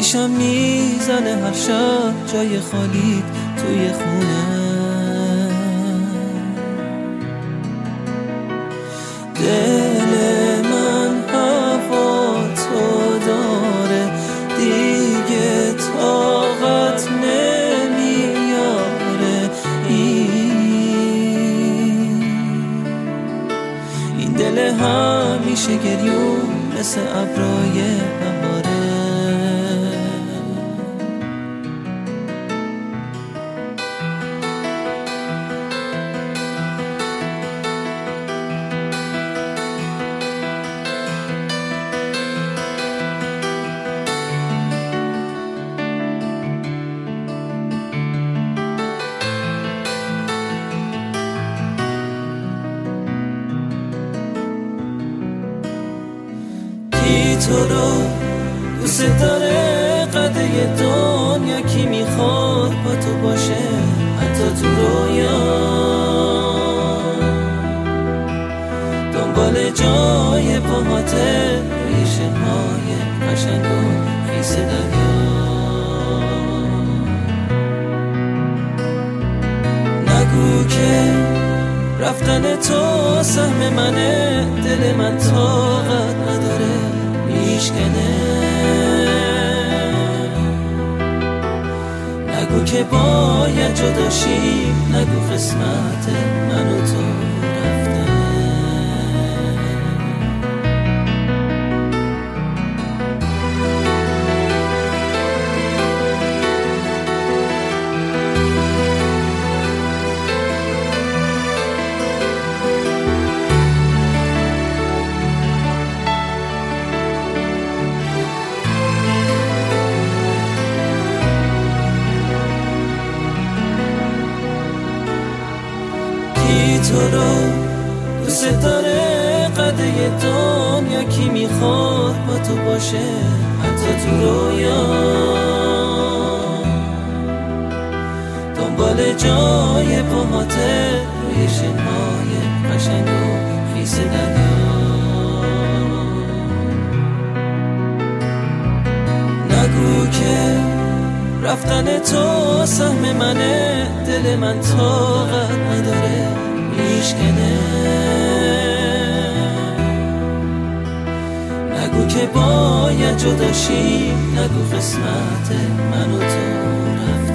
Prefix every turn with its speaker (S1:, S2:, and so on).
S1: چشم میزنه هر شب جای خالی توی خونه. دل من هوا تو داره دیگه طاقت نمیاره. این دل همیشه گریون مثل ابرای بهاره. تو رو دوست داره قده دنیا کی میخواد با تو باشه حتی تو رویا. دنبال جای پاهاته روی شنهای قشنگ و خیس دریا. نگو که رفتن تو سهم منه، دل من طاقت نداره میشکنه. نگو که باید جدا شیم، نگو قسمت من و تو رفته. تو رو دوست داره قده دنیا کی میخواد با تو باشه حتی تو رویا. دنبال جای پاهاته روی شنهای قشنگ و خیس دریا. نگو که رفتن تو سهم منه، دل من طاقت نداره میشکنه. نگو که باید جدا شیم، نگو قسمت من و تو رفته.